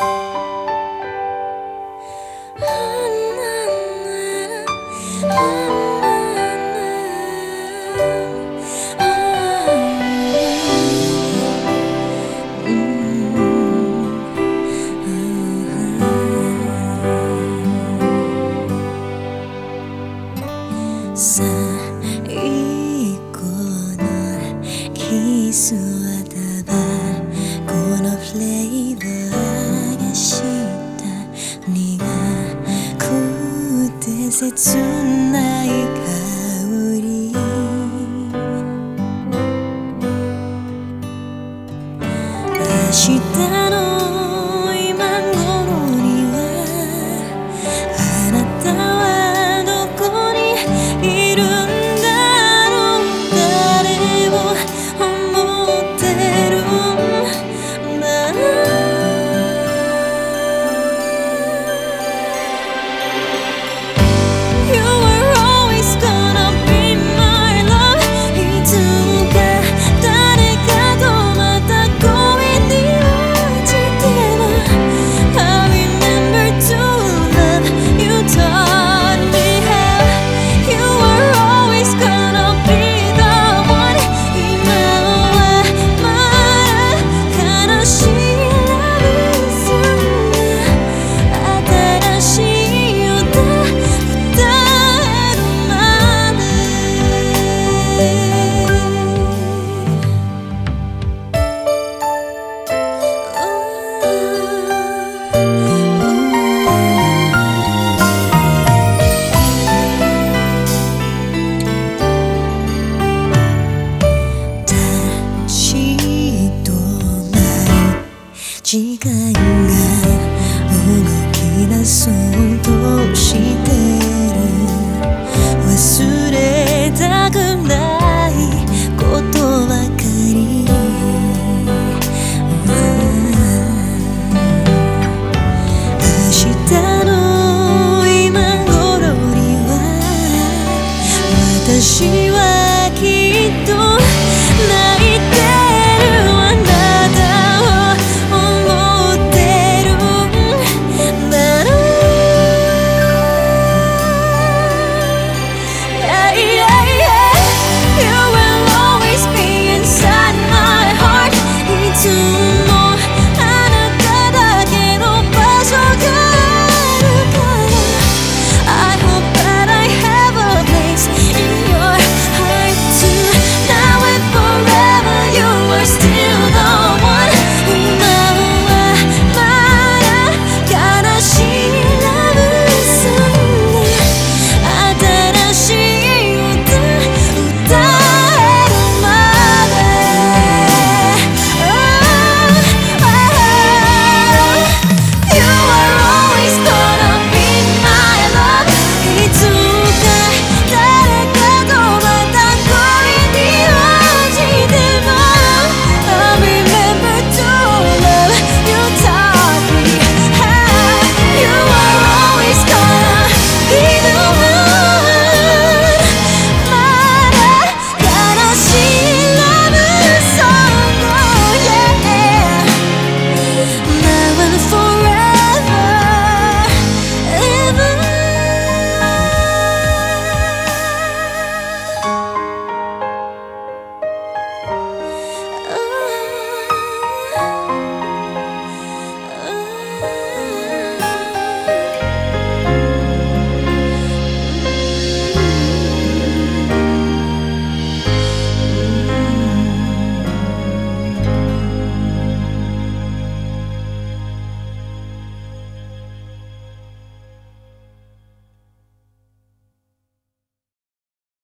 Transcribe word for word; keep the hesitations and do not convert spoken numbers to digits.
最後のキスはタバコのフレーバーがした苦くて切ない香り明日の今頃にはあなたはどこにいるんだろう誰を思ってるんだ You were always gonna be my love いつか誰かとまた恋に落ちては I remember to love you taught me how You were always gonna be the one 今はまだ悲しいラブソング新しい歌歌えるまで時間が動き出そうとしてる忘れたく